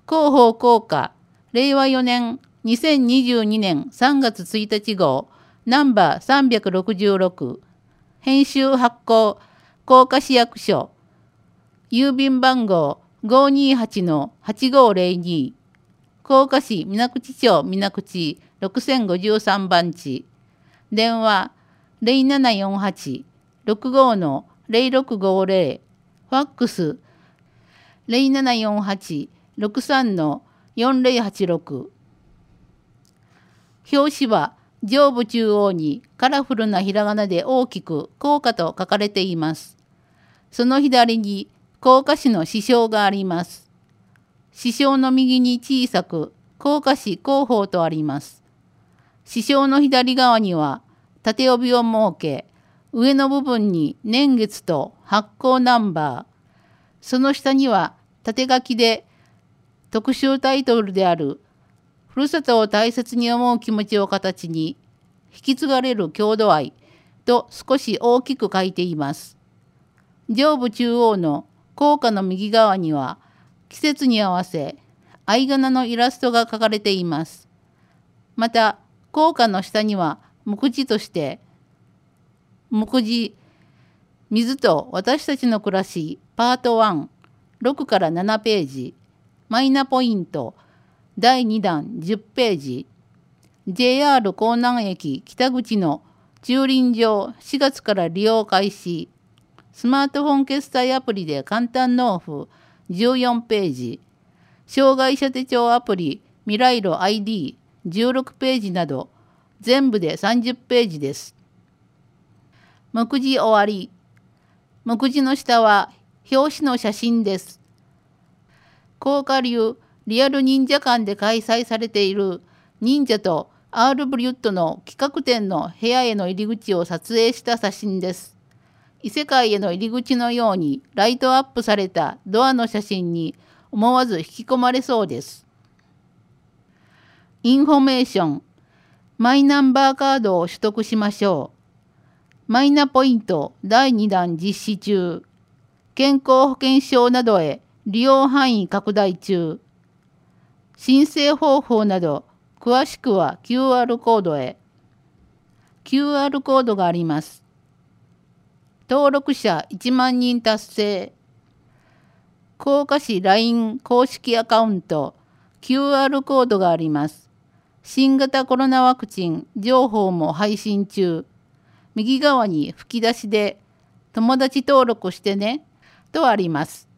広報効果、令和4年2022年3月1日号、ナンバー366、編集発行、甲賀市役所、郵便番号528-8502、甲賀市水口町水口6053番地、電話0748-65-0650、ファックス0748-63-4086。表紙は上部中央にカラフルなひらがなで大きく校歌と書かれています。その左に甲賀市の支章があります。支章の右に小さく甲賀市広報とあります。支章の左側には縦帯を設け、上の部分に年月と発行ナンバー、その下には縦書きで特集タイトルであるふるさとを大切に思う気持ちを形に引き継がれる郷土愛と少し大きく書いています。上部中央の校歌の右側には季節に合わせ藍仮名のイラストが描かれています。また校歌の下には目次として目次水と私たちの暮らしパート1、6から7ページ、マイナポイント第2弾10ページ、JR 江南駅北口の駐輪場4月から利用開始、スマートフォン決済アプリで簡単納付14ページ、障害者手帳アプリ未来路 ID16 ページなど全部で30ページです。目次終わり。目次の下は表紙の写真です。甲賀流リアル忍者館で開催されている忍者とアールブリュットの企画展の部屋への入り口を撮影した写真です。異世界への入り口のようにライトアップされたドアの写真に思わず引き込まれそうです。インフォメーション。マイナンバーカードを取得しましょう。マイナポイント第2弾実施中。健康保険証などへ利用範囲拡大中。申請方法など詳しくは QR コードへ。QR コードがあります。登録者1万人達成。甲賀市 LINE 公式アカウント QR コードがあります。新型コロナワクチン情報も配信中。右側に吹き出しで友達登録してねとあります。